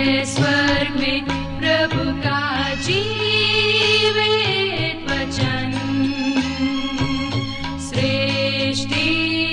है स्वर्ग में प्रभु का जीवित वचन। सृष्टि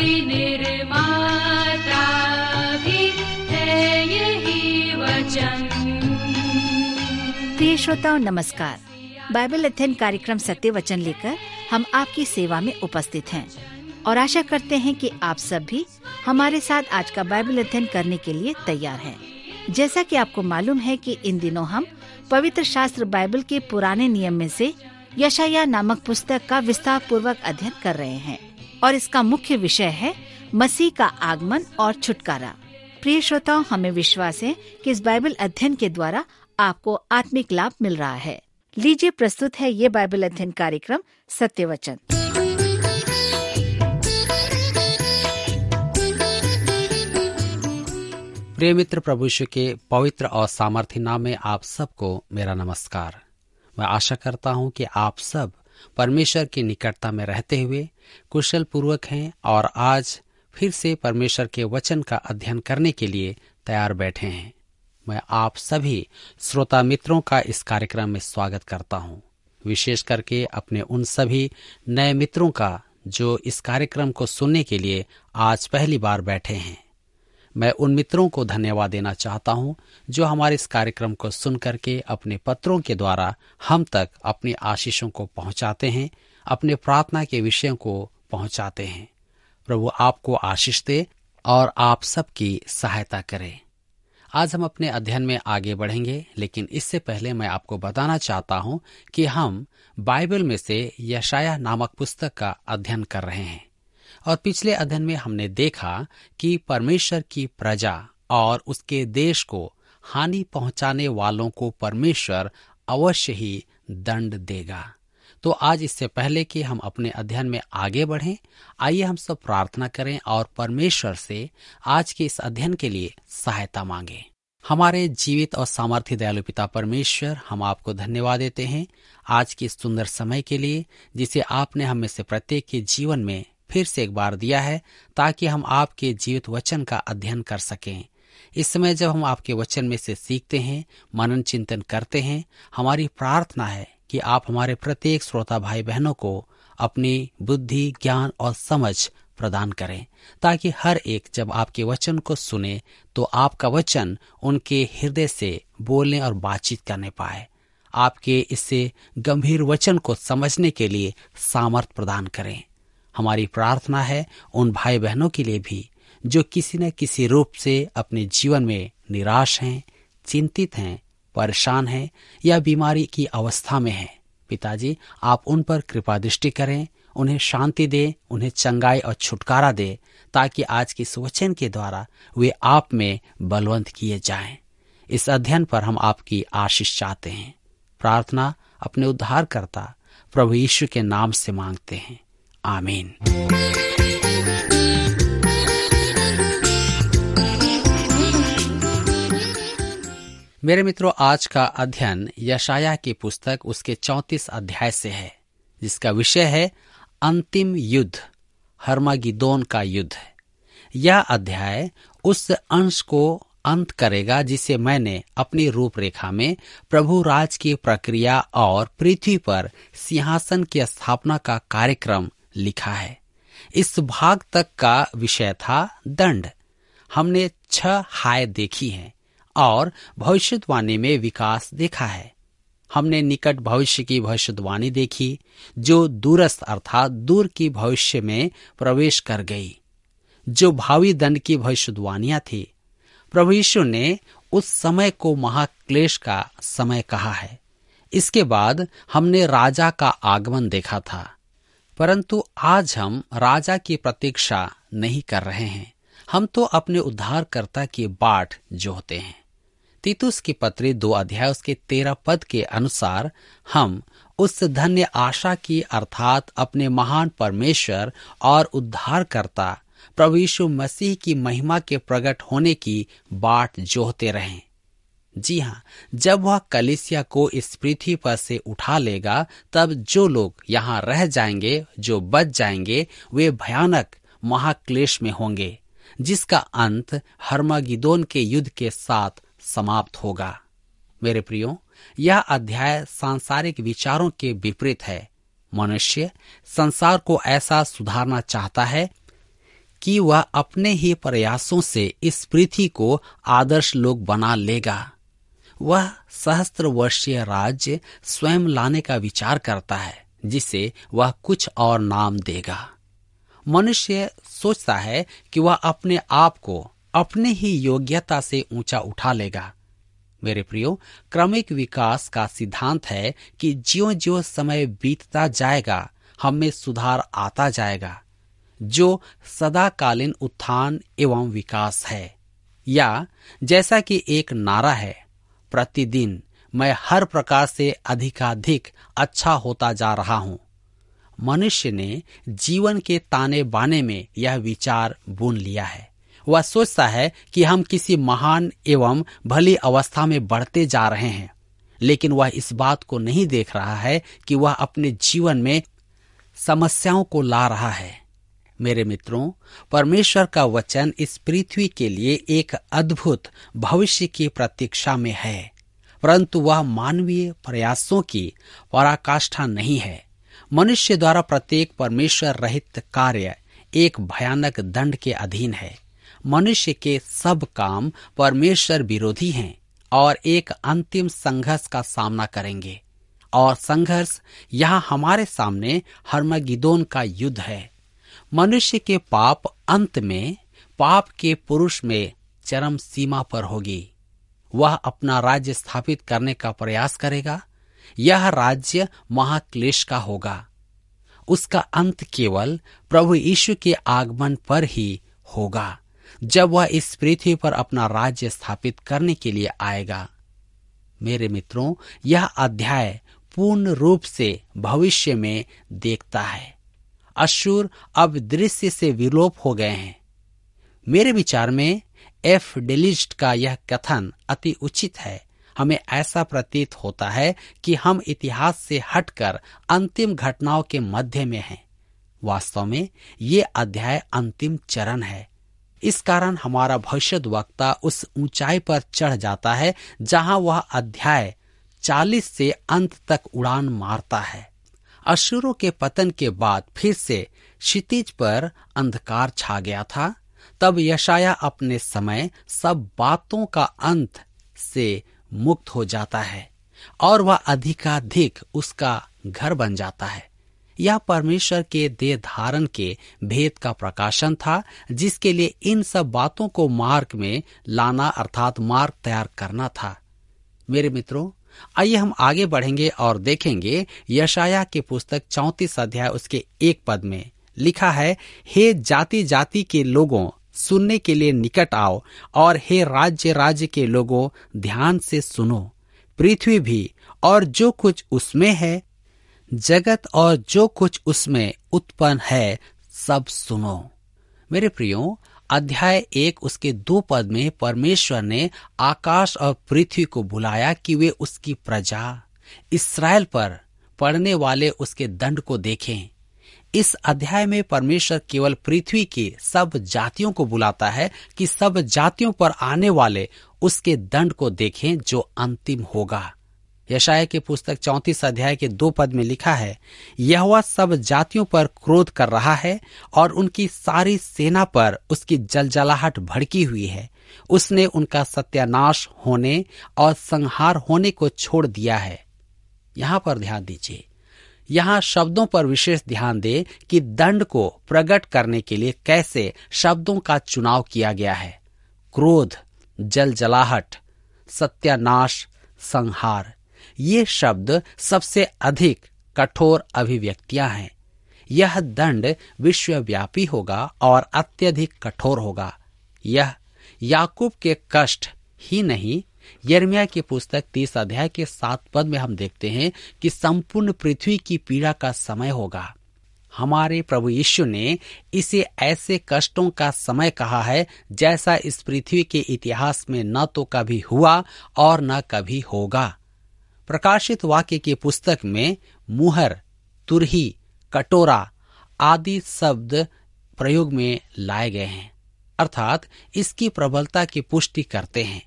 निर्माता भी है यही वचन। प्रिय श्रोताओं नमस्कार। बाइबल अध्ययन कार्यक्रम सत्य वचन लेकर हम आपकी सेवा में उपस्थित हैं और आशा करते हैं कि आप सब भी हमारे साथ आज का बाइबल अध्ययन करने के लिए तैयार हैं। जैसा कि आपको मालूम है कि इन दिनों हम पवित्र शास्त्र बाइबल के पुराने नियम में से यशायाह नामक पुस्तक का विस्तार पूर्वक अध्ययन कर रहे हैं और इसका मुख्य विषय है मसीह का आगमन और छुटकारा। प्रिय श्रोताओं, हमें विश्वास है कि इस बाइबल अध्ययन के द्वारा आपको आत्मिक लाभ मिल रहा है। लीजिए प्रस्तुत है ये बाइबल अध्ययन कार्यक्रम सत्य वचन। प्रिय मित्र, प्रभु यीशु के पवित्र और सामर्थी नाम में आप सबको मेरा नमस्कार। मैं आशा करता हूं कि आप सब परमेश्वर की निकटता में रहते हुए कुशल पूर्वक हैं और आज फिर से परमेश्वर के वचन का अध्ययन करने के लिए तैयार बैठे हैं। मैं आप सभी श्रोता मित्रों का इस कार्यक्रम में स्वागत करता हूं, विशेष करके अपने उन सभी नए मित्रों का जो इस कार्यक्रम को सुनने के लिए आज पहली बार बैठे हैं। मैं उन मित्रों को धन्यवाद देना चाहता हूं जो हमारे इस कार्यक्रम को सुन करके अपने पत्रों के द्वारा हम तक अपनी आशीषों को पहुंचाते हैं, अपने प्रार्थना के विषयों को पहुंचाते हैं। प्रभु आपको आशीष दे और आप सबकी सहायता करे। आज हम अपने अध्ययन में आगे बढ़ेंगे, लेकिन इससे पहले मैं आपको बताना चाहता हूं कि हम बाइबल में से यशायाह नामक पुस्तक का अध्ययन कर रहे हैं और पिछले अध्ययन में हमने देखा कि परमेश्वर की प्रजा और उसके देश को हानि पहुंचाने वालों को परमेश्वर अवश्य ही दंड देगा। तो आज इससे पहले कि हम अपने अध्ययन में आगे बढ़ें, आइए हम सब प्रार्थना करें और परमेश्वर से आज के इस अध्ययन के लिए सहायता मांगें। हमारे जीवित और सामर्थ्य दयालु पिता परमेश्वर, हम आपको धन्यवाद देते हैं आज के इस सुंदर समय के लिए जिसे आपने हम में से प्रत्येक के जीवन में फिर से एक बार दिया है, ताकि हम आपके जीवित वचन का अध्ययन कर सकें। इस समय जब हम आपके वचन में से सीखते हैं, मनन चिंतन करते हैं, हमारी प्रार्थना है कि आप हमारे प्रत्येक श्रोता भाई बहनों को अपनी बुद्धि, ज्ञान और समझ प्रदान करें, ताकि हर एक जब आपके वचन को सुने तो आपका वचन उनके हृदय से बोलने और बातचीत करने पाए। आपके इससे गंभीर वचन को समझने के लिए सामर्थ प्रदान करें। हमारी प्रार्थना है उन भाई बहनों के लिए भी जो किसी न किसी रूप से अपने जीवन में निराश हैं, चिंतित हैं, परेशान हैं या बीमारी की अवस्था में हैं। पिताजी, आप उन पर कृपा दृष्टि करें, उन्हें शांति दें, उन्हें चंगाई और छुटकारा दें, ताकि आज के इस वचन के द्वारा वे आप में बलवंत किए जाएं। इस अध्ययन पर हम आपकी आशीष चाहते हैं। प्रार्थना अपने उद्धारकर्ता प्रभु यीशु के नाम से मांगते हैं, आमीन। मेरे मित्रों, आज का अध्ययन यशायाह की पुस्तक उसके 34 अध्याय से है, जिसका विषय है अंतिम युद्ध, हर्मागिदोन का युद्ध। यह अध्याय उस अंश को अंत करेगा जिसे मैंने अपनी रूपरेखा में प्रभु राज की प्रक्रिया और पृथ्वी पर सिंहासन की स्थापना का कार्यक्रम लिखा है। इस भाग तक का विषय था दंड। हमने 6 हाय देखी हैं और भविष्यवाणी में विकास देखा है। हमने निकट भविष्य की भविष्यवाणी देखी जो दूरस्थ अर्थात दूर की भविष्य में प्रवेश कर गई, जो भावी दंड की भविष्यवाणियां थी। प्रभु यीशु ने उस समय को महाक्लेश का समय कहा है। इसके बाद हमने राजा का आगमन देखा था, परंतु आज हम राजा की प्रतीक्षा नहीं कर रहे हैं। हम तो अपने उद्धारकर्ता की बाट जोहते हैं। तीतुस की पत्री 2 अध्याय उसके 13 पद के अनुसार हम उस धन्य आशा की अर्थात अपने महान परमेश्वर और उद्धारकर्ता प्रभु यीशु मसीह की महिमा के प्रकट होने की बाट जोहते रहें। जी हाँ, जब वह कलीसिया को इस पृथ्वी पर से उठा लेगा, तब जो लोग यहाँ रह जाएंगे, जो बच जाएंगे, वे भयानक महाक्लेश में होंगे, जिसका अंत हर्मागिदोन के युद्ध के साथ समाप्त होगा। मेरे प्रियो, यह अध्याय सांसारिक विचारों के विपरीत है। मनुष्य संसार को ऐसा सुधारना चाहता है कि वह अपने ही प्रयासों से इस पृथ्वी को आदर्श लोक बना लेगा। वह सहस्त्र वर्षीय राज्य स्वयं लाने का विचार करता है, जिसे वह कुछ और नाम देगा। मनुष्य सोचता है कि वह अपने आप को अपने ही योग्यता से ऊंचा उठा लेगा। मेरे प्रियो, क्रमिक विकास का सिद्धांत है कि ज्यों-ज्यों समय बीतता जाएगा, हम में सुधार आता जाएगा, जो सदाकालीन उत्थान एवं विकास है। या जैसा कि एक नारा है, प्रतिदिन मैं हर प्रकार से अधिकाधिक अच्छा होता जा रहा हूं। मनुष्य ने जीवन के ताने बाने में यह विचार बुन लिया है। वह सोचता है कि हम किसी महान एवं भली अवस्था में बढ़ते जा रहे हैं, लेकिन वह इस बात को नहीं देख रहा है कि वह अपने जीवन में समस्याओं को ला रहा है। मेरे मित्रों, परमेश्वर का वचन इस पृथ्वी के लिए एक अद्भुत भविष्य की प्रतीक्षा में है, परंतु वह मानवीय प्रयासों की पराकाष्ठा नहीं है। मनुष्य द्वारा प्रत्येक परमेश्वर रहित कार्य एक भयानक दंड के अधीन है। मनुष्य के सब काम परमेश्वर विरोधी हैं और एक अंतिम संघर्ष का सामना करेंगे। और संघर्ष यहाँ हमारे सामने हर्मगिदोन का युद्ध है। मनुष्य के पाप अंत में पाप के पुरुष में चरम सीमा पर होगी। वह अपना राज्य स्थापित करने का प्रयास करेगा। यह राज्य महाक्लेश का होगा। उसका अंत केवल प्रभु यीशु के आगमन पर ही होगा, जब वह इस पृथ्वी पर अपना राज्य स्थापित करने के लिए आएगा। मेरे मित्रों, यह अध्याय पूर्ण रूप से भविष्य में देखता है। अश्शूर अब दृश्य से विलोप हो गए हैं। मेरे विचार में एफ डेलिस्ट का यह कथन अति उचित है। हमें ऐसा प्रतीत होता है कि हम इतिहास से हटकर अंतिम घटनाओं के मध्य में हैं। वास्तव में ये अध्याय अंतिम चरण है। इस कारण हमारा भविष्यद्वक्ता उस ऊंचाई पर चढ़ जाता है जहां वह अध्याय 40 से अंत तक उड़ान मारता है। अश्शूरों के पतन के बाद फिर से क्षितिज पर अंधकार छा गया था। तब यशाया अपने समय सब बातों का अंत से मुक्त हो जाता है और वह अधिकाधिक उसका घर बन जाता है। यह परमेश्वर के देह धारण के भेद का प्रकाशन था, जिसके लिए इन सब बातों को मार्ग में लाना अर्थात मार्ग तैयार करना था। मेरे मित्रों, आइए हम आगे बढ़ेंगे और देखेंगे यशाया की पुस्तक 34 अध्याय उसके 1 पद में लिखा है, हे जाति जाति के लोगों सुनने के लिए निकट आओ, और हे राज्य राज्य के लोगों ध्यान से सुनो। पृथ्वी भी और जो कुछ उसमें है, जगत और जो कुछ उसमें उत्पन्न है, सब सुनो। मेरे प्रियो, अध्याय 1 उसके 2 पद में परमेश्वर ने आकाश और पृथ्वी को बुलाया कि वे उसकी प्रजा इस्राएल पर पड़ने वाले उसके दंड को देखें। इस अध्याय में परमेश्वर केवल पृथ्वी की सब जातियों को बुलाता है कि सब जातियों पर आने वाले उसके दंड को देखें, जो अंतिम होगा। यशाया की पुस्तक 34 अध्याय के 2 पद में लिखा है, यहोवा सब जातियों पर क्रोध कर रहा है और उनकी सारी सेना पर उसकी जलजलाहट भड़की हुई है। उसने उनका सत्यानाश होने और संहार होने को छोड़ दिया है। यहाँ पर ध्यान दीजिए, यहाँ शब्दों पर विशेष ध्यान दे कि दंड को प्रकट करने के लिए कैसे शब्दों का चुनाव किया गया है। क्रोध, जलजलाहट, सत्यानाश, संहार, ये शब्द सबसे अधिक कठोर अभिव्यक्तियां हैं। यह दंड विश्वव्यापी होगा और अत्यधिक कठोर होगा। यह याकूब के कष्ट ही नहीं, यिर्मयाह की पुस्तक 30 अध्याय के 7 पद में हम देखते हैं कि संपूर्ण पृथ्वी की पीड़ा का समय होगा। हमारे प्रभु यीशु ने इसे ऐसे कष्टों का समय कहा है जैसा इस पृथ्वी के इतिहास में न तो कभी हुआ और न कभी होगा। प्रकाशित वाक्य की पुस्तक में मुहर, तुरही, कटोरा आदि शब्द प्रयोग में लाए गए हैं, अर्थात इसकी प्रबलता की पुष्टि करते हैं।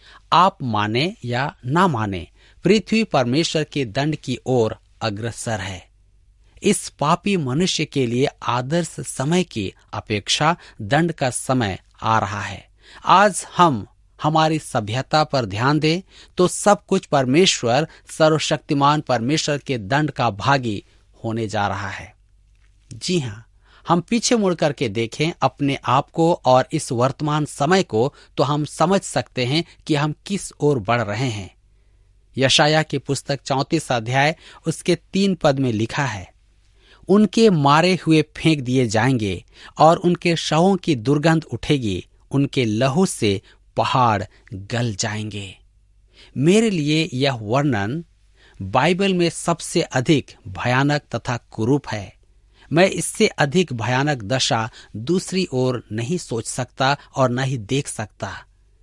आप माने या ना माने, पृथ्वी परमेश्वर के दंड की ओर अग्रसर है। इस पापी मनुष्य के लिए आदर्श समय की अपेक्षा दंड का समय आ रहा है। आज हम हमारी सभ्यता पर ध्यान दें तो सब कुछ परमेश्वर, सर्वशक्तिमान परमेश्वर के दंड का भागी होने जा रहा है। जी हाँ, हम पीछे मुड़ करके देखें अपने आप को और इस वर्तमान समय को, तो हम समझ सकते हैं कि हम किस ओर बढ़ रहे हैं। यशाया की पुस्तक 34 अध्याय उसके 3 पद में लिखा है, उनके मारे हुए फेंक दिए जाएंगे और उनके शवों की दुर्गंध उठेगी, उनके लहू से पहाड़ गल जाएंगे। मेरे लिए यह वर्णन बाइबल में सबसे अधिक भयानक तथा कुरूप है। मैं इससे अधिक भयानक दशा दूसरी ओर नहीं सोच सकता और न ही देख सकता।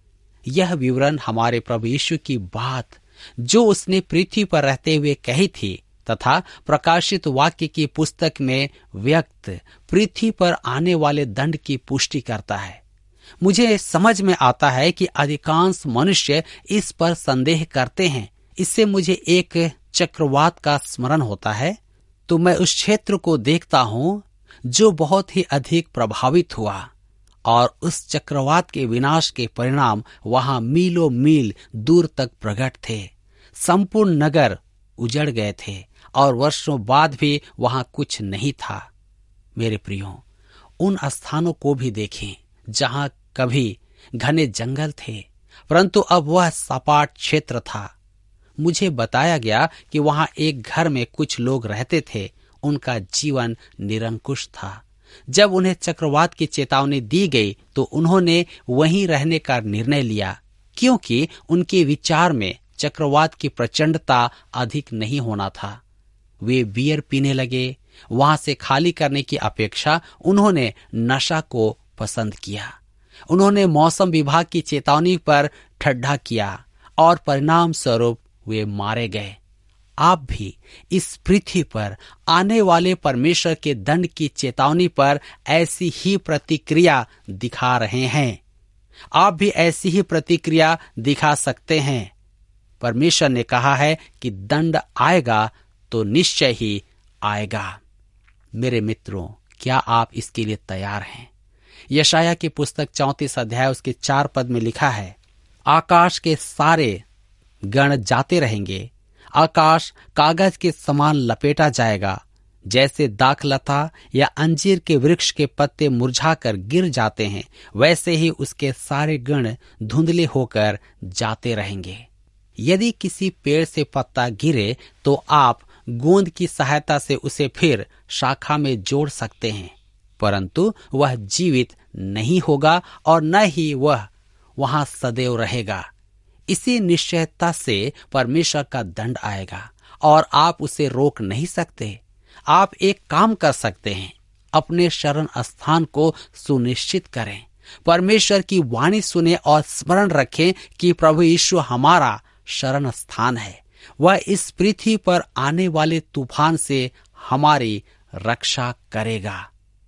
यह विवरण हमारे प्रभु यीशु की बात जो उसने पृथ्वी पर रहते हुए कही थी तथा प्रकाशित वाक्य की पुस्तक में व्यक्त पृथ्वी पर आने वाले दंड की पुष्टि करता है। मुझे समझ में आता है कि अधिकांश मनुष्य इस पर संदेह करते हैं। इससे मुझे एक चक्रवात का स्मरण होता है, तो मैं उस क्षेत्र को देखता हूँ जो बहुत ही अधिक प्रभावित हुआ और उस चक्रवात के विनाश के परिणाम वहां मीलों मील दूर तक प्रकट थे। संपूर्ण नगर उजड़ गए थे और वर्षों बाद भी वहां कुछ नहीं था। मेरे प्रियो, उन स्थानों को भी देखें जहां कभी घने जंगल थे, परंतु अब वह सपाट क्षेत्र था। मुझे बताया गया कि वहां एक घर में कुछ लोग रहते थे। उनका जीवन निरंकुश था। जब उन्हें चक्रवात की चेतावनी दी गई तो उन्होंने वहीं रहने का निर्णय लिया, क्योंकि उनके विचार में चक्रवात की प्रचंडता अधिक नहीं होना था। वे बियर पीने लगे। वहां से खाली करने की अपेक्षा उन्होंने नशा को पसंद किया। उन्होंने मौसम विभाग की चेतावनी पर ठड्डा किया और परिणाम स्वरूप वे मारे गए। आप भी इस पृथ्वी पर आने वाले परमेश्वर के दंड की चेतावनी पर ऐसी ही प्रतिक्रिया दिखा रहे हैं। आप भी ऐसी ही प्रतिक्रिया दिखा सकते हैं। परमेश्वर ने कहा है कि दंड आएगा तो निश्चय ही आएगा। मेरे मित्रों, क्या आप इसके लिए तैयार हैं? यशाया की पुस्तक 34 अध्याय उसके 4 पद में लिखा है, आकाश के सारे गण जाते रहेंगे, आकाश कागज के समान लपेटा जाएगा। जैसे दाखलता या अंजीर के वृक्ष के पत्ते मुरझाकर गिर जाते हैं, वैसे ही उसके सारे गण धुंधले होकर जाते रहेंगे। यदि किसी पेड़ से पत्ता गिरे तो आप गोंद की सहायता से उसे फिर शाखा में जोड़ सकते हैं, परंतु वह जीवित नहीं होगा और न ही वह वहां सदैव रहेगा। इसी निश्चयता से परमेश्वर का दंड आएगा और आप उसे रोक नहीं सकते। आप एक काम कर सकते हैं, अपने शरण स्थान को सुनिश्चित करें, परमेश्वर की वाणी सुने और स्मरण रखें कि प्रभु यीशु हमारा शरण स्थान है। वह इस पृथ्वी पर आने वाले तूफान से हमारी रक्षा करेगा।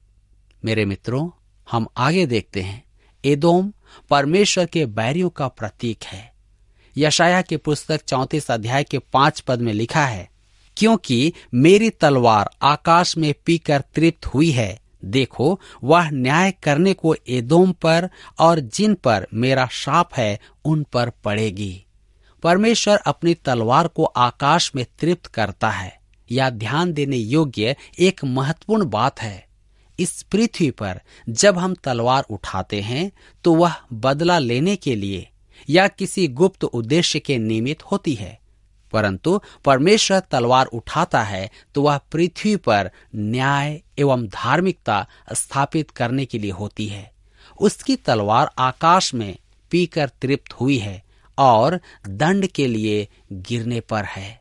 मेरे मित्रों, हम आगे देखते हैं। एदोम परमेश्वर के बैरियों का प्रतीक है। यशाया की पुस्तक 34 अध्याय के 5 पद में लिखा है, क्योंकि मेरी तलवार आकाश में पीकर तृप्त हुई है, देखो वह न्याय करने को एदोम पर और जिन पर मेरा शाप है उन पर पड़ेगी। परमेश्वर अपनी तलवार को आकाश में तृप्त करता है। यह ध्यान देने योग्य एक महत्वपूर्ण बात है। इस पृथ्वी पर जब हम तलवार उठाते हैं तो वह बदला लेने के लिए या किसी गुप्त उद्देश्य के निमित्त होती है, परंतु परमेश्वर तलवार उठाता है तो वह पृथ्वी पर न्याय एवं धार्मिकता स्थापित करने के लिए होती है। उसकी तलवार आकाश में पीकर तृप्त हुई है और दंड के लिए गिरने पर है।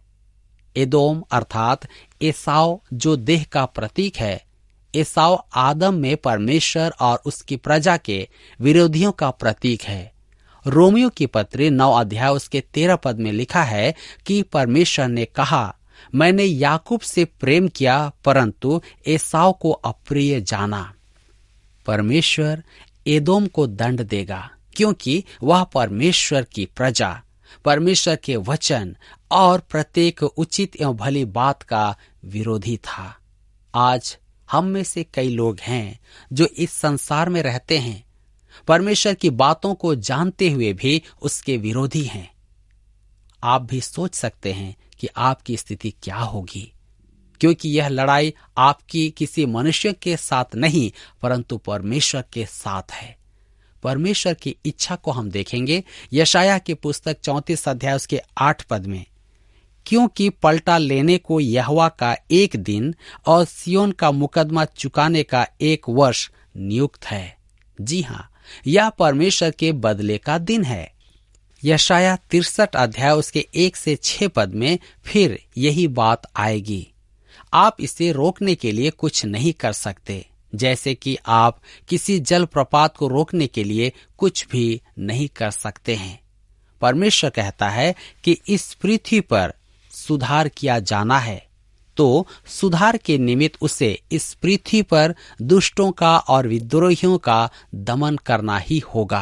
एदोम अर्थात एसाव जो देह का प्रतीक है, एसाव आदम में परमेश्वर और उसकी प्रजा के विरोधियों का प्रतीक है। रोमियो की पत्री 9 अध्याय उसके 13 पद में लिखा है कि परमेश्वर ने कहा, मैंने याकूब से प्रेम किया परंतु एसाव को अप्रिय जाना। परमेश्वर एदोम को दंड देगा, क्योंकि वह परमेश्वर की प्रजा, परमेश्वर के वचन और प्रत्येक उचित एवं भली बात का विरोधी था। आज हम में से कई लोग हैं जो इस संसार में रहते हैं, परमेश्वर की बातों को जानते हुए भी उसके विरोधी हैं। आप भी सोच सकते हैं कि आपकी स्थिति क्या होगी, क्योंकि यह लड़ाई आपकी किसी मनुष्य के साथ नहीं परंतु परमेश्वर के साथ है। परमेश्वर की इच्छा को हम देखेंगे यशायाह की पुस्तक 34 अध्याय उसके 8 पद में, क्योंकि पलटा लेने को यहोवा का एक दिन और सियोन का मुकदमा चुकाने का 1 वर्ष नियुक्त है। जी हाँ, यह परमेश्वर के बदले का दिन है। यशायाह 63 अध्याय उसके 1 से 6 पद में फिर यही बात आएगी। आप इसे रोकने के लिए कुछ नहीं कर सकते, जैसे कि आप किसी जलप्रपात को रोकने के लिए कुछ भी नहीं कर सकते हैं। परमेश्वर कहता है कि इस पृथ्वी पर सुधार किया जाना है, तो सुधार के निमित्त उसे इस पृथ्वी पर दुष्टों का और विद्रोहियों का दमन करना ही होगा।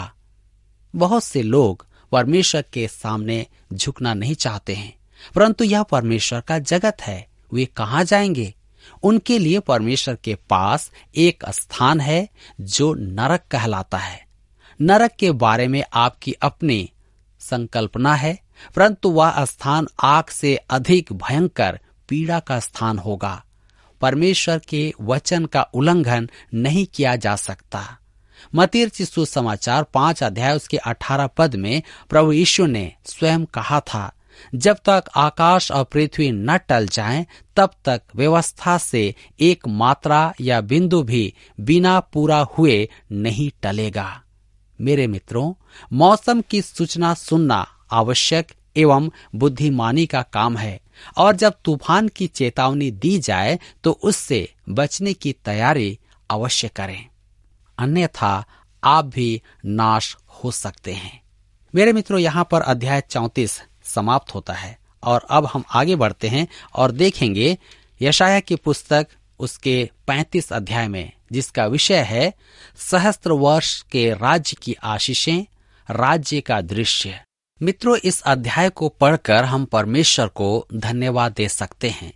बहुत से लोग परमेश्वर के सामने झुकना नहीं चाहते हैं, परंतु यह परमेश्वर का जगत है, वे कहाँ जाएंगे? उनके लिए परमेश्वर के पास एक स्थान है जो नरक कहलाता है। नरक के बारे में आपकी अपनी संकल्पना है, परंतु वह स्थान आग से अधिक भयंकर पीड़ा का स्थान होगा। परमेश्वर के वचन का उल्लंघन नहीं किया जा सकता। मत्ती रचित सुसमाचार 5 अध्याय उसके 18 पद में प्रभु यीशु ने स्वयं कहा था, जब तक आकाश और पृथ्वी न टल जाएं, तब तक व्यवस्था से एक मात्रा या बिंदु भी बिना पूरा हुए नहीं टलेगा। मेरे मित्रों, मौसम की सूचना सुनना आवश्यक एवं बुद्धिमानी का काम है, और जब तूफान की चेतावनी दी जाए तो उससे बचने की तैयारी अवश्य करें, अन्यथा आप भी नाश हो सकते हैं। मेरे मित्रों, यहाँ पर अध्याय 34 समाप्त होता है और अब हम आगे बढ़ते हैं और देखेंगे यशायाह की पुस्तक उसके 35 अध्याय में, जिसका विषय है सहस्त्र वर्ष के राज्य की आशीषें, राज्य का दृश्य। मित्रों, इस अध्याय को पढ़कर हम परमेश्वर को धन्यवाद दे सकते हैं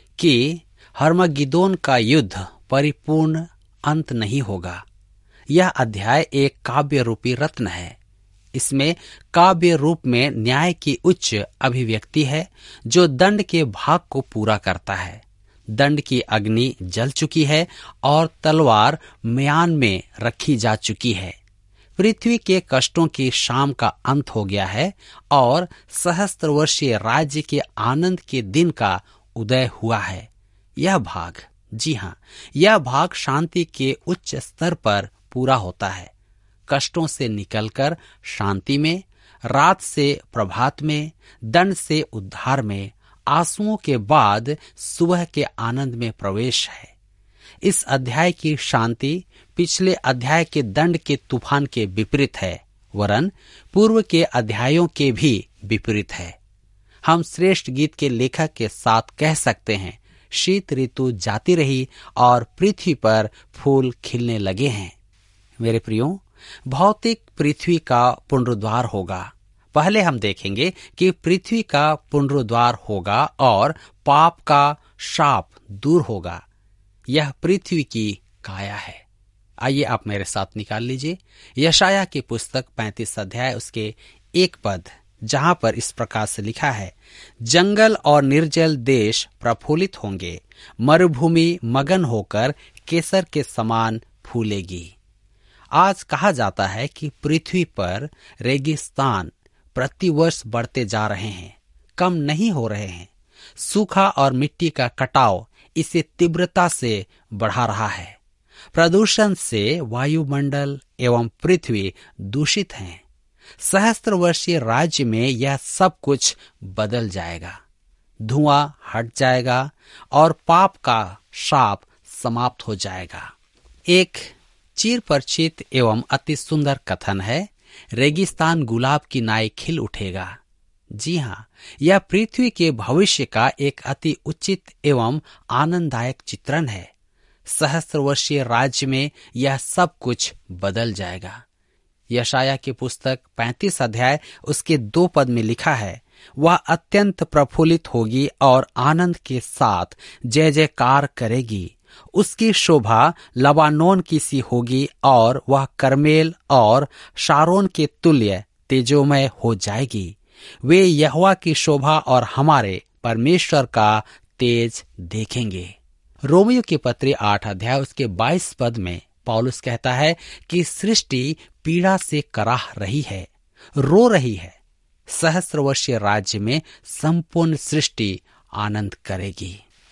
कि हर्मगिदोन का युद्ध परिपूर्ण अंत नहीं होगा। यह अध्याय एक काव्य रूपी रत्न है। इसमें काव्य रूप में न्याय की उच्च अभिव्यक्ति है जो दंड के भाग को पूरा करता है। दंड की अग्नि जल चुकी है और तलवार म्यान में रखी जा चुकी है। पृथ्वी के कष्टों की शाम का अंत हो गया है और सहस्त्र वर्षीय राज्य के आनंद के दिन का उदय हुआ है। यह भाग, जी हाँ, यह भाग शांति के उच्च स्तर पर पूरा होता है। कष्टों से निकलकर शांति में, रात से प्रभात में, दंड से उद्धार में, आंसुओं के बाद सुबह के आनंद में प्रवेश है। इस अध्याय की शांति पिछले अध्याय के दंड के तूफान के विपरीत है, वरन पूर्व के अध्यायों के भी विपरीत है। हम श्रेष्ठ गीत के लेखक के साथ कह सकते हैं, शीत ऋतु जाती रही और पृथ्वी पर फूल खिलने लगे हैं। मेरे प्रियो, भौतिक पृथ्वी का पुनरुद्धार होगा। पहले हम देखेंगे कि पृथ्वी का पुनरुद्धार होगा और पाप का शाप दूर होगा। यह पृथ्वी की काया है। आइए आप मेरे साथ निकाल लीजिए यशायाह की पुस्तक 35 अध्याय उसके 1 पद, जहां पर इस प्रकार से लिखा है, जंगल और निर्जल देश प्रफुल्लित होंगे, मरुभूमि मगन होकर केसर के समान फूलेगी। आज कहा जाता है कि पृथ्वी पर रेगिस्तान प्रतिवर्ष बढ़ते जा रहे हैं, कम नहीं हो रहे हैं। सूखा और मिट्टी का कटाव इसे तीव्रता से बढ़ा रहा है। प्रदूषण से वायुमंडल एवं पृथ्वी दूषित हैं। सहस्त्र वर्षीय राज्य में यह सब कुछ बदल जाएगा। धुआं हट जाएगा और पाप का शाप समाप्त हो जाएगा। एक चिर परिचित एवं अति सुंदर कथन है, रेगिस्तान गुलाब की नाई खिल उठेगा। जी हाँ, यह पृथ्वी के भविष्य का एक अति उचित एवं आनंददायक चित्रण है। सहस्त्र वर्षीय राज्य में यह सब कुछ बदल जाएगा। यशाया की पुस्तक 35 अध्याय उसके 2 पद में लिखा है, वह अत्यंत प्रफुल्लित होगी और आनंद के साथ जय जयकार करेगी। उसकी शोभा लबानोन की सी होगी और वह करमेल और शारोन के तुल्य तेजोमय हो जाएगी। वे यहोवा की शोभा और हमारे परमेश्वर का तेज देखेंगे। रोमियो की पत्री 8 अध्याय उसके 22 पद में पौलुस कहता है कि सृष्टि पीड़ा से कराह रही है, रो रही है। सहस्र वर्षीय राज्य में संपूर्ण सृष्टि आनंद करेगी।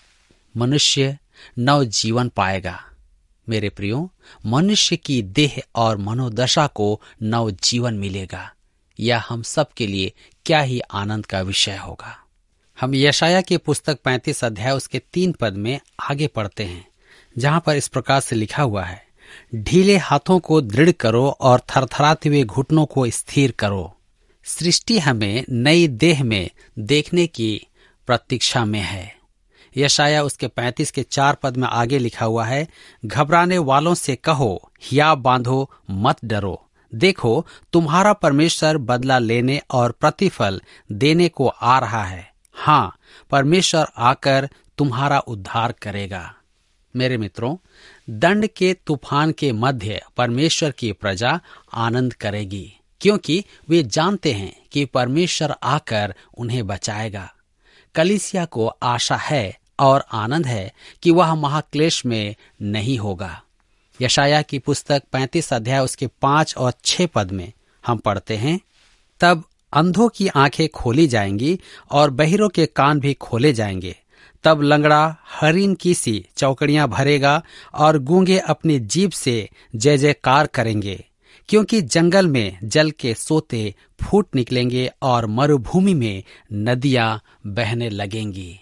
मनुष्य नव जीवन पाएगा। मेरे प्रियो, मनुष्य की देह और मनोदशा को नव जीवन मिलेगा। यह हम सब के लिए क्या ही आनंद का विषय होगा। हम यशाया की पुस्तक 35 अध्याय उसके 3 पद में आगे पढ़ते हैं, जहां पर इस प्रकार से लिखा हुआ है, ढीले हाथों को दृढ़ करो और थरथराते हुए घुटनों को स्थिर करो। सृष्टि हमें नई देह में देखने की प्रतीक्षा में है। यशाया उसके 35 के 4 पद में आगे लिखा हुआ है, घबराने वालों से कहो, हिया बांधो, मत डरो। देखो, तुम्हारा परमेश्वर बदला लेने और प्रतिफल देने को आ रहा है। हाँ, परमेश्वर आकर तुम्हारा उद्धार करेगा। मेरे मित्रों, दंड के तूफान के मध्य परमेश्वर की प्रजा आनंद करेगी, क्योंकि वे जानते हैं कि परमेश्वर आकर उन्हें बचाएगा। कलीसिया को आशा है और आनंद है कि वह महाक्लेश में नहीं होगा। यशाया की पुस्तक 35 अध्याय उसके 5 और 6 पद में हम पढ़ते हैं, तब अंधों की आंखें खोली जाएंगी और बहिरों के कान भी खोले जाएंगे। तब लंगड़ा हरिन की सी चौकड़ियां भरेगा और गूंगे अपनी जीभ से जय जयकार करेंगे, क्योंकि जंगल में जल के सोते फूट निकलेंगे और मरुभूमि में नदियां बहने लगेंगी।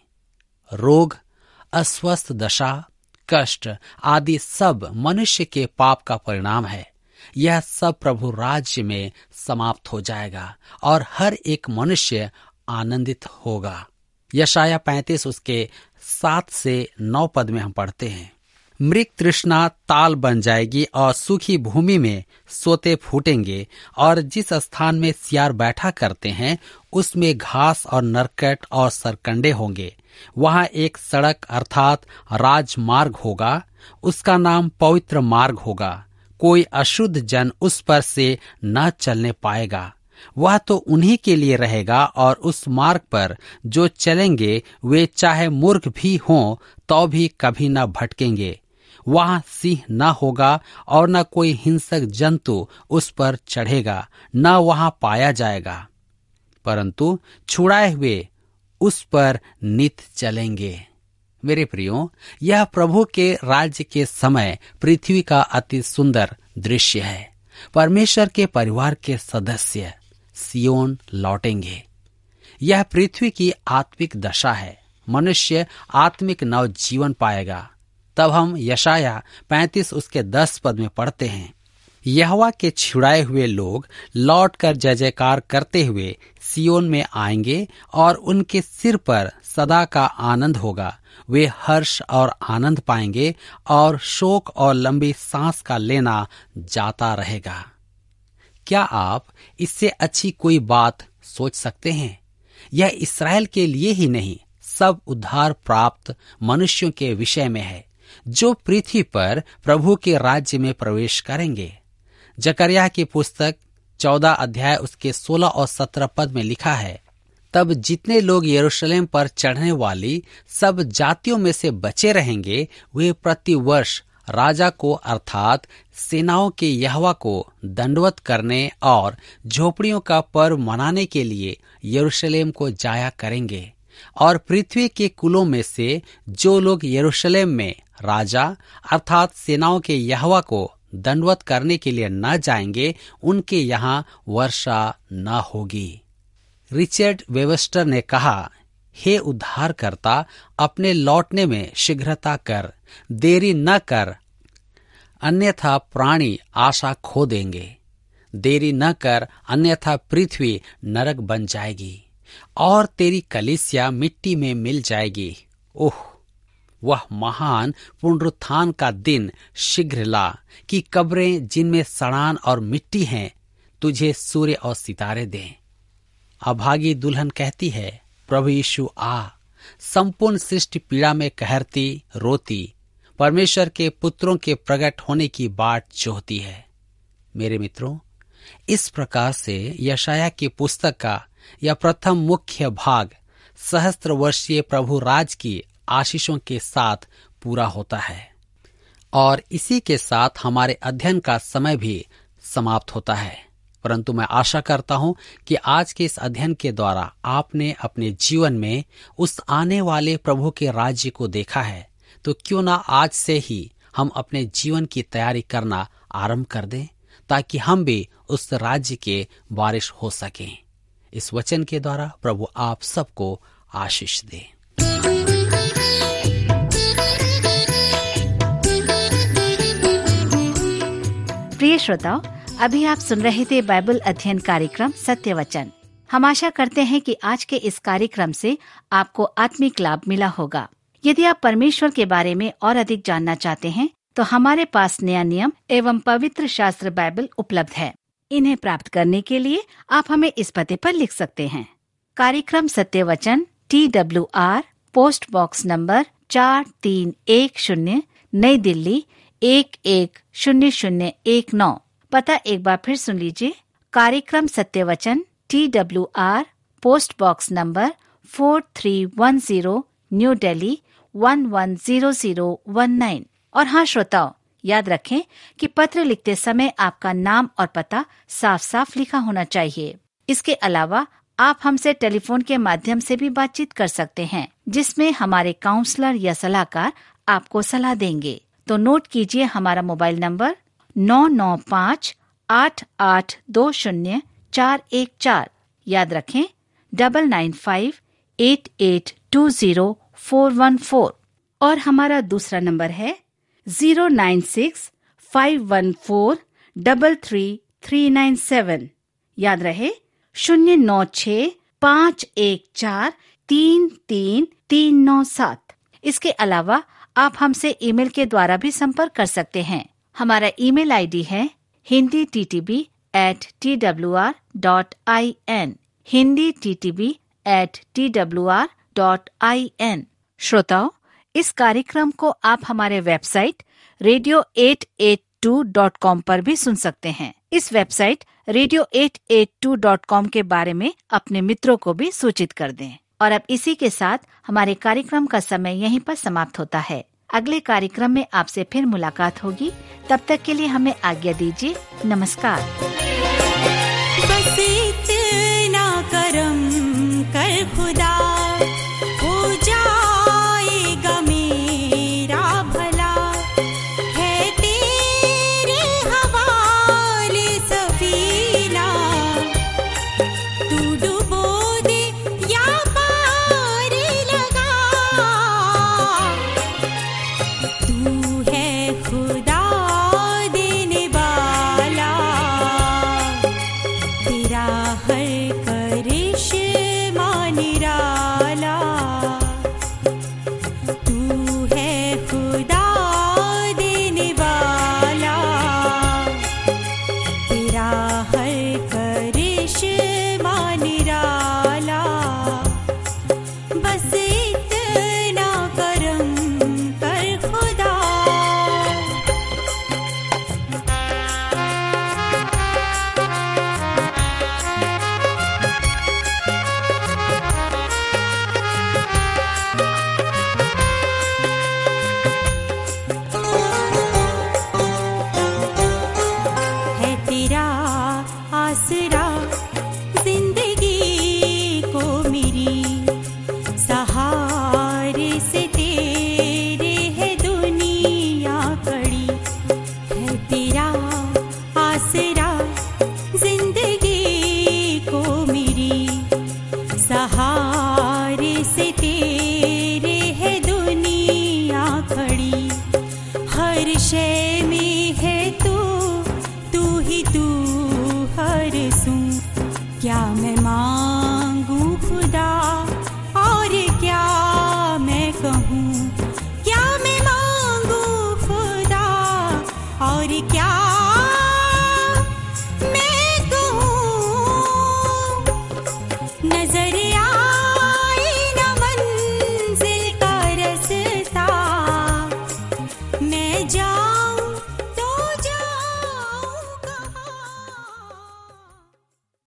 रोग, अस्वस्थ दशा, कष्ट आदि सब मनुष्य के पाप का परिणाम है। यह सब प्रभु राज्य में समाप्त हो जाएगा और हर एक मनुष्य आनंदित होगा। यशाया 35 उसके 7 से 9 पद में हम पढ़ते हैं, मृग तृष्णा ताल बन जाएगी और सूखी भूमि में सोते फूटेंगे, और जिस स्थान में सियार बैठा करते हैं उसमें घास और नरकट और सरकंडे होंगे। वहां एक सड़क अर्थात राजमार्ग होगा, उसका नाम पवित्र मार्ग होगा। कोई अशुद्ध जन उस पर से न चलने पाएगा। वह तो उन्हीं के लिए रहेगा, और उस मार्ग पर जो चलेंगे वे चाहे मूर्ख भी हों तो भी कभी न भटकेंगे। वहां सिंह न होगा और न कोई हिंसक जंतु उस पर चढ़ेगा, न वहां पाया जाएगा, परंतु छुड़ाए हुए उस पर नित चलेंगे। मेरे प्रियो, यह प्रभु के राज्य के समय पृथ्वी का अति सुंदर दृश्य है। परमेश्वर के परिवार के सदस्य सियोन लौटेंगे। यह पृथ्वी की आत्मिक दशा है। मनुष्य आत्मिक नव जीवन पाएगा। तब हम यशाया 35 उसके 10 पद में पढ़ते हैं, यहोवा के छुड़ाए हुए लोग लौटकर जय जयकार करते हुए सियोन में आएंगे और उनके सिर पर सदा का आनंद होगा। वे हर्ष और आनंद पाएंगे और शोक और लंबी सांस का लेना जाता रहेगा। क्या आप इससे अच्छी कोई बात सोच सकते हैं? यह इस्राएल के लिए ही नहीं, सब उद्धार प्राप्त मनुष्यों के विषय में है, जो पृथ्वी पर प्रभु के राज्य में प्रवेश करेंगे। जकरिया की पुस्तक 14 अध्याय उसके 16 और 17 पद में लिखा है, तब जितने लोग यरूशलेम पर चढ़ने वाली सब जातियों में से बचे रहेंगे, वे प्रति वर्ष राजा को अर्थात सेनाओं के यहोवा को दंडवत करने और झोपड़ियों का पर्व मनाने के लिए यरूशलेम को जाया करेंगे। और पृथ्वी के कुलों में से जो लोग यरूशलेम में राजा अर्थात सेनाओं के यहोवा को दंडवत करने के लिए न जाएंगे, उनके यहाँ वर्षा न होगी। रिचर्ड वेबस्टर ने कहा, हे उद्धारकर्ता, अपने लौटने में शीघ्रता कर, देरी न कर, अन्यथा प्राणी आशा खो देंगे। देरी न कर, अन्यथा पृथ्वी नरक बन जाएगी और तेरी कलीसिया मिट्टी में मिल जाएगी। ओह, वह महान पुनरुत्थान का दिन शीघ्र ला कि कब्रें जिनमें सड़ान और मिट्टी हैं तुझे सूर्य और सितारे दें। अभागी दुल्हन कहती है, प्रभु यीशु आ। संपूर्ण सृष्टि पीड़ा में कहरती रोती परमेश्वर के पुत्रों के प्रकट होने की बाट जोहती है। मेरे मित्रों, इस प्रकार से यशाया की पुस्तक का यह प्रथम मुख्य भाग सहस्त्र वर्षीय प्रभु राज की आशीषों के साथ पूरा होता है और इसी के साथ हमारे अध्ययन का समय भी समाप्त होता है। परंतु मैं आशा करता हूं कि आज के इस अध्ययन के द्वारा आपने अपने जीवन में उस आने वाले प्रभु के राज्य को देखा है। तो क्यों ना आज से ही हम अपने जीवन की तैयारी करना आरंभ कर दें, ताकि हम भी उस राज्य के वारिस हो सकें। इस वचन के द्वारा प्रभु आप सबको आशीष दे। प्रिय श्रोताओ, अभी आप सुन रहे थे बाइबल अध्ययन कार्यक्रम सत्य वचन। हम आशा करते हैं कि आज के इस कार्यक्रम से आपको आत्मिक लाभ मिला होगा। यदि आप परमेश्वर के बारे में और अधिक जानना चाहते हैं तो हमारे पास नया नियम एवं पवित्र शास्त्र बाइबल उपलब्ध है। इन्हें प्राप्त करने के लिए आप हमें इस पते पर लिख सकते हैं। कार्यक्रम Satya Vachan, TWR, post box number 4310, नई दिल्ली 110019। पता एक बार फिर सुन लीजिए। कार्यक्रम Satya Vachan, TWR, post box number 4310, new Delhi 110019। और हाँ श्रोताओ, याद रखें कि पत्र लिखते समय आपका नाम और पता साफ साफ लिखा होना चाहिए। इसके अलावा आप हमसे टेलीफोन के माध्यम से भी बातचीत कर सकते हैं, जिसमें हमारे काउंसलर या सलाहकार आपको सलाह देंगे। तो नोट कीजिए हमारा मोबाइल नंबर 9958820414। याद रखें 9958820414। और हमारा दूसरा नंबर है 09651433397। याद रहे 09651433397। इसके अलावा आप हमसे ईमेल के द्वारा भी संपर्क कर सकते हैं। हमारा ईमेल आईडी है hinditb@twr.in, hinditb@twr.in। श्रोताओ, इस कार्यक्रम को आप हमारे वेबसाइट radio882.com पर भी सुन सकते हैं। इस वेबसाइट radio882.com के बारे में अपने मित्रों को भी सूचित कर दें। और अब इसी के साथ हमारे कार्यक्रम का समय यहीं पर समाप्त होता है। अगले कार्यक्रम में आपसे फिर मुलाकात होगी। तब तक के लिए हमें आज्ञा दीजिए। नमस्कार। बस इतना करम कर खुदा, हो जाएगा मेरा भला। है तेरे हवाले सफीना, तू डुबो दे या पार लगा। तू है खुदा देने वाला, तेरा हर करिश्मा निराला। तू है खुदा देने वाला, तेरा हर करिश्मा निराला। बस इतना करम कर खुदा। है तेरा आसरा जिंदगी को मेरी, सहारे से तेरे है दुनिया खड़ी। है तेरा आसरा जिंदगी को मेरी, सहारे से तेरे है दुनिया खड़ी। हर शय में है तू, तू ही तू हर सू। क्या मैं मांगू खुदा